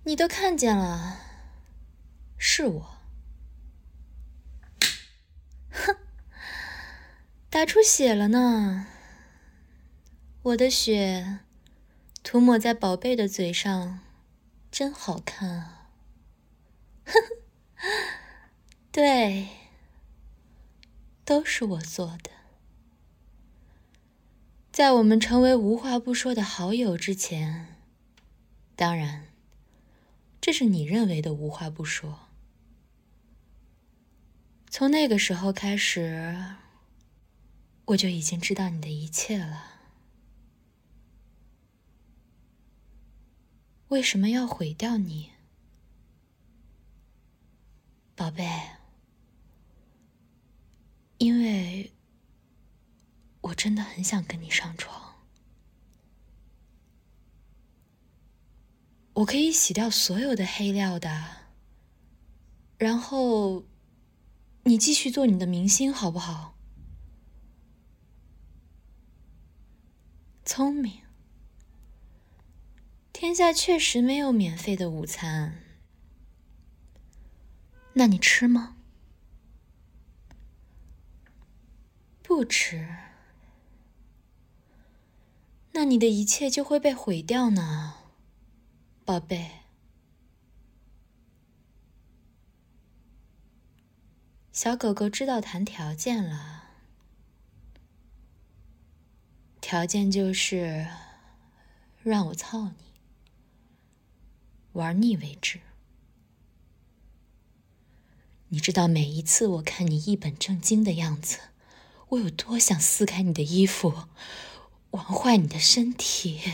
你都看见了，是我。哼，打出血了呢。我的血涂抹在宝贝的嘴上，真好看啊。呵呵，对，都是我做的。在我们成为无话不说的好友之前，当然，这是你认为的无话不说。从那个时候开始，我就已经知道你的一切了。为什么要毁掉你，宝贝？因为我真的很想跟你上床。我可以洗掉所有的黑料的，然后你继续做你的明星，好不好？聪明。天下确实没有免费的午餐。那你吃吗？不吃。那你的一切就会被毁掉呢，宝贝。小狗狗知道谈条件了，条件就是让我操你，玩腻为止。你知道每一次我看你一本正经的样子，我有多想撕开你的衣服，玩坏你的身体。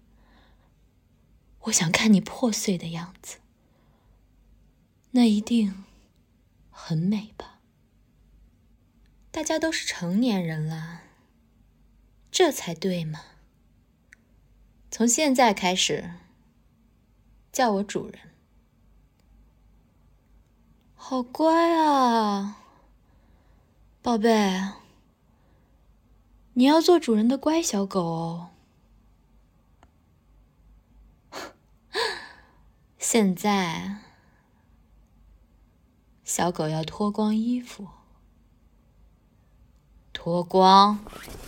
我想看你破碎的样子，那一定很美吧？大家都是成年人了，这才对嘛。从现在开始，叫我主人。好乖啊，宝贝，你要做主人的乖小狗哦。现在，小狗要脱光衣服。脱光。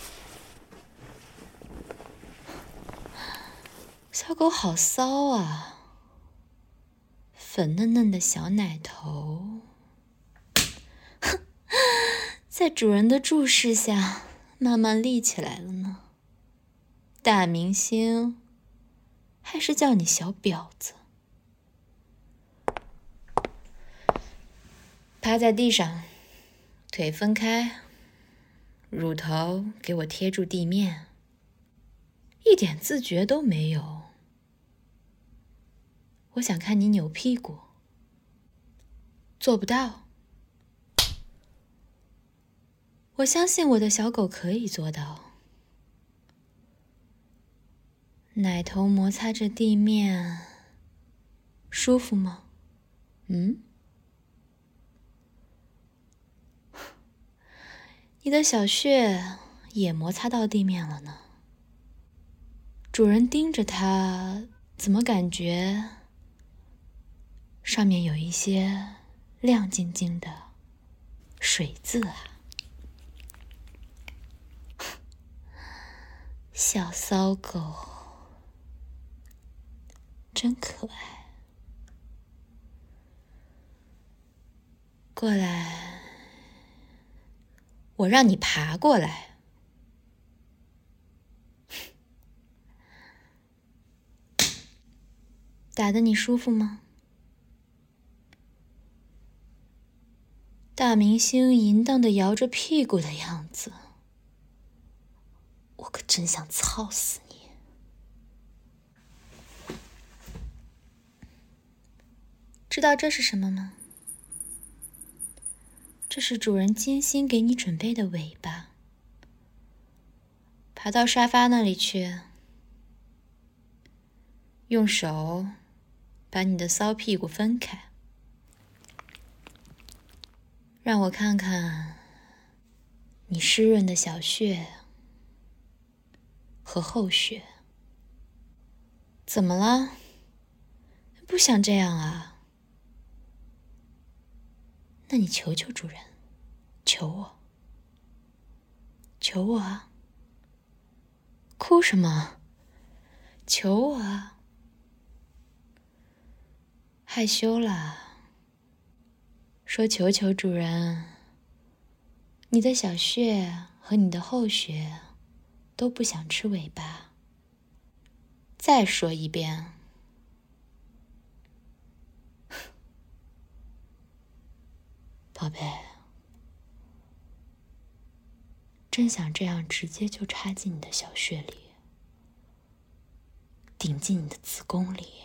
小狗好骚啊，粉嫩嫩的小奶头，在主人的注视下慢慢立起来了呢。大明星，还是叫你小婊子。趴在地上，腿分开，乳头给我贴住地面，一点自觉都没有。我想看你扭屁股，做不到。我相信我的小狗可以做到。奶头摩擦着地面，舒服吗？你的小穴也摩擦到地面了呢。主人盯着它，怎么感觉上面有一些亮晶晶的水渍啊？小骚狗，真可爱。过来，我让你爬过来。打得你舒服吗？大明星淫荡的摇着屁股的样子，我可真想操死你。知道这是什么吗？这是主人精心给你准备的尾巴。爬到沙发那里去，用手把你的骚屁股分开，让我看看你湿润的小穴和后穴。怎么了？ 不想这样啊？那你求求主人，求我，求我啊！哭什么？求我啊！害羞了，说求求主人，你的小穴和你的后穴都不想吃尾巴。再说一遍，宝贝，真想这样直接就插进你的小穴里，顶进你的子宫里，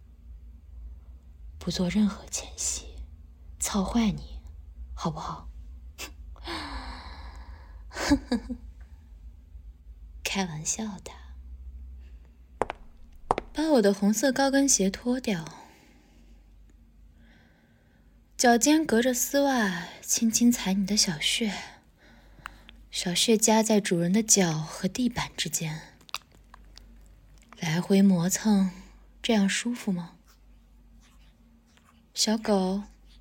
不做任何前戏，操坏你，好不好？开玩笑的。把我的红色高跟鞋脱掉，脚尖隔着丝袜轻轻踩你的小穴，小穴夹在主人的脚和地板之间，来回磨蹭，这样舒服吗？小狗，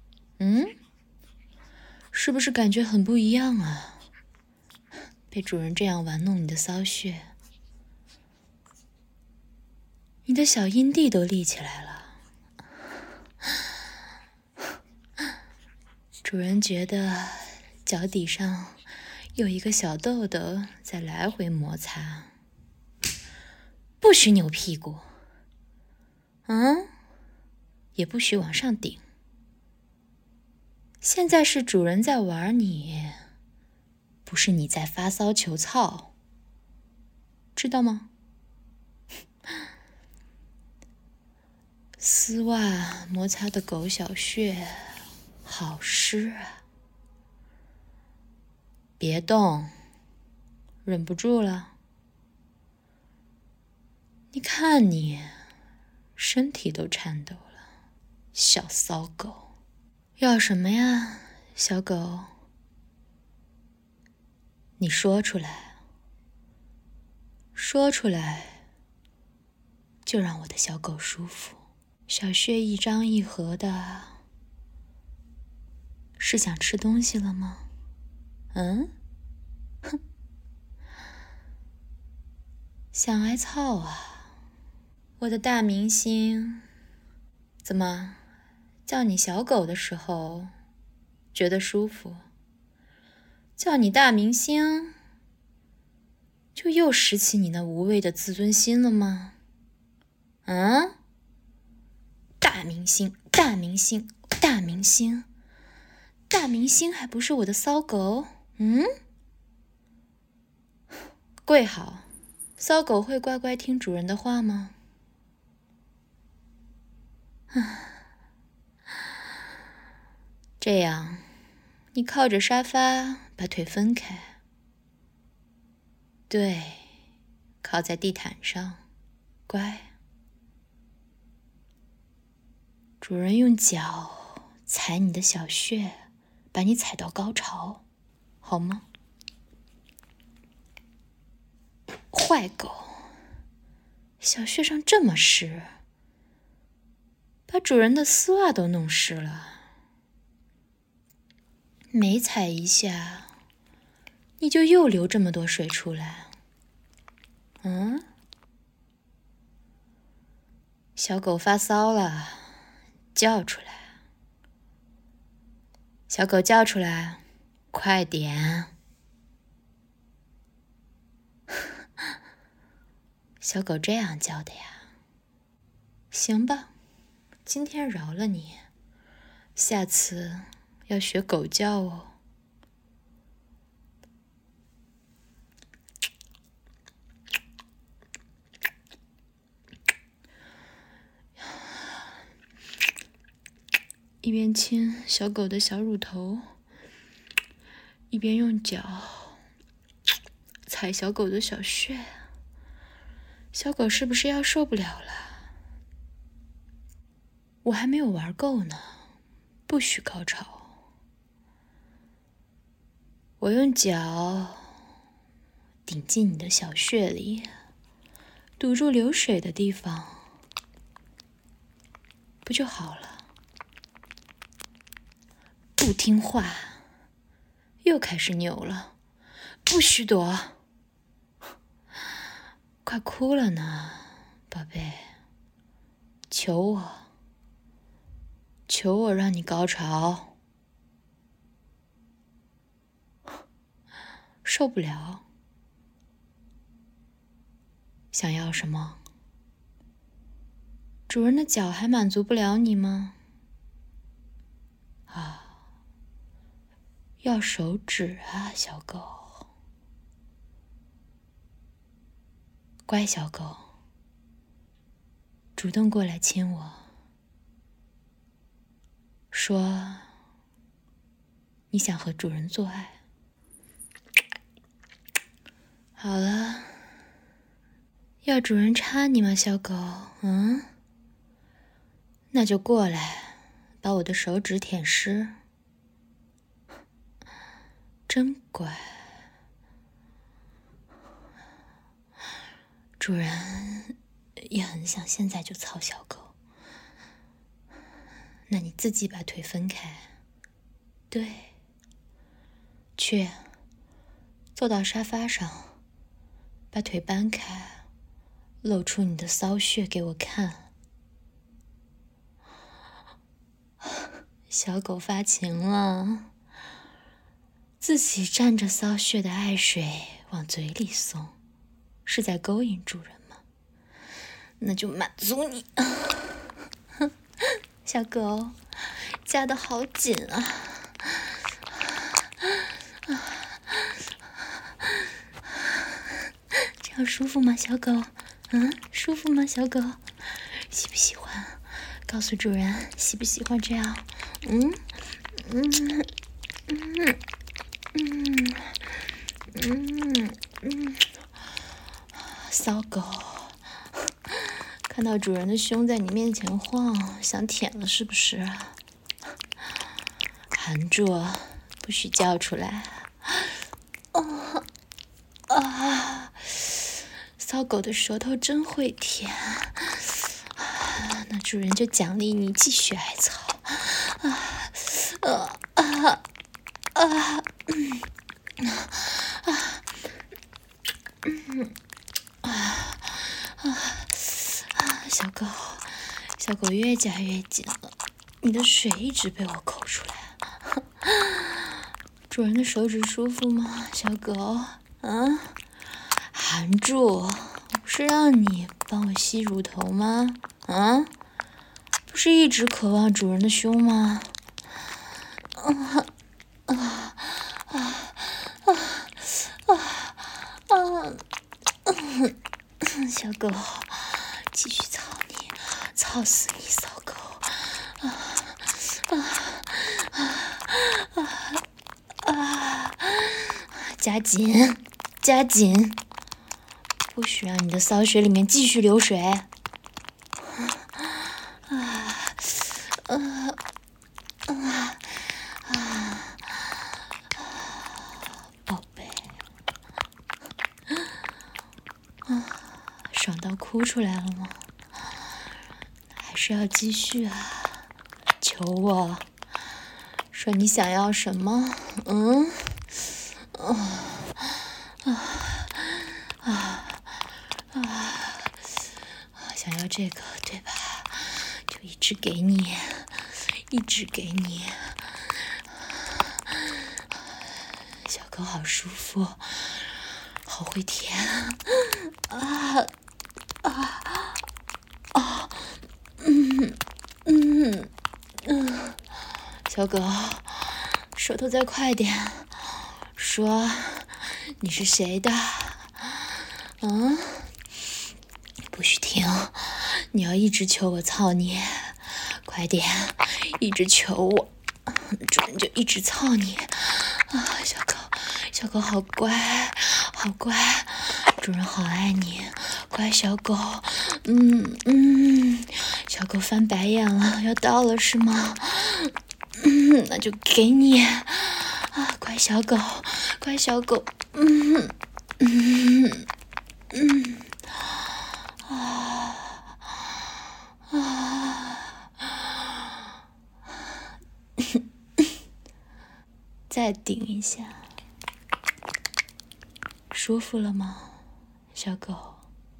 是不是感觉很不一样啊？被主人这样玩弄你的骚穴，你的小阴蒂都立起来了。主人觉得脚底上有一个小豆豆在来回摩擦，不许扭屁股，也不许往上顶。现在是主人在玩你，不是你在发骚求操，知道吗？丝袜摩擦的狗小穴好湿啊！别动，忍不住了。你看你，身体都颤抖了，小骚狗。要什么呀，小狗？你说出来，说出来，就让我的小狗舒服。小穴一张一合的，是想吃东西了吗？哼，想挨操啊，我的大明星。怎么，叫你小狗的时候觉得舒服，叫你大明星就又拾起你那无谓的自尊心了吗？大明星，大明星，大明星，大明星还不是我的骚狗？跪好，骚狗会乖乖听主人的话吗？这样，你靠着沙发，把腿分开。对，靠在地毯上，乖。主人用脚踩你的小穴，把你踩到高潮，好吗？坏狗，小穴上这么湿，把主人的丝袜都弄湿了。每踩一下，你就又流这么多水出来。小狗发骚了，叫出来。小狗叫出来，快点。小狗这样叫的呀。行吧，今天饶了你，下次要学狗叫哦。一边亲小狗的小乳头，一边用脚踩小狗的小穴。小狗是不是要受不了了？我还没有玩够呢，不许高潮。我用脚顶进你的小穴里，堵住流水的地方， 不就好了？不听话，又开始扭了，不许躲，快哭了呢，宝贝，求我让你高潮，受不了，想要什么？主人的脚还满足不了你吗？要手指啊，小狗，乖小狗，主动过来亲我，说你想和主人做爱。好了，要主人插你吗，小狗？那就过来，把我的手指舔湿。真乖，主人也很想现在就操小狗。那你自己把腿分开，对，去，坐到沙发上，把腿搬开，露出你的骚穴给我看。小狗发情了，自己蘸着骚穴的爱水往嘴里送，是在勾引主人吗？那就满足你。小狗，夹得好紧啊！这样舒服吗，小狗？舒服吗，小狗？喜不喜欢？告诉主人，喜不喜欢这样？骚狗，看到主人的胸在你面前晃，想舔了是不是？含住，不许叫出来。骚狗的舌头真会舔，那主人就奖励你继续挨操。小狗越夹越紧了，你的水一直被我抠出来。主人的手指舒服吗，小狗？含住，不是让你帮我吸乳头吗？不是一直渴望主人的胸吗？小狗，继续操你，操死你，骚狗！夹紧，夹紧，不许让你的骚穴里面继续流水。宝贝，爽到哭出来了吗？还是要继续啊？求我，说你想要什么？想要这个对吧？就一直给你，一直给你。小狗好舒服，好会舔小狗，舌头再快点，说你是谁的？不许停，你要一直求我操你，快点，一直求我，主人就一直操你。小狗好乖，好乖，主人好爱你，乖小狗。小狗翻白眼了，要到了是吗？那就给你乖小狗，乖小狗。 再顶一下，舒服了吗，小狗？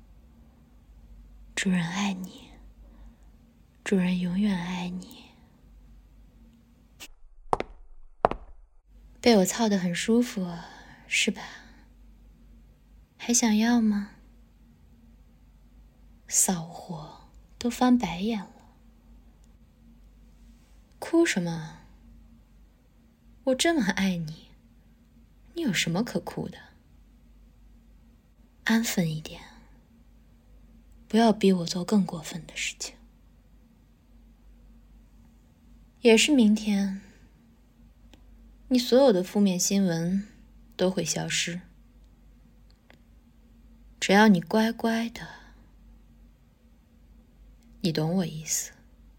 主人爱你，主人永远爱你。被我操得很舒服，是吧？还想要吗？骚货，都翻白眼了。哭什么？我这么爱你，你有什么可哭的？安分一点，不要逼我做更过分的事情。也是明天，你所有的负面新闻都会消失，只要你乖乖的，你懂我意思。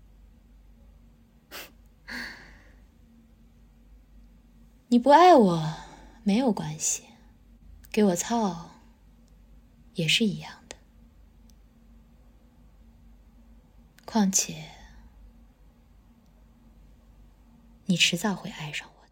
你不爱我没有关系，给我操也是一样的。况且，你迟早会爱上我。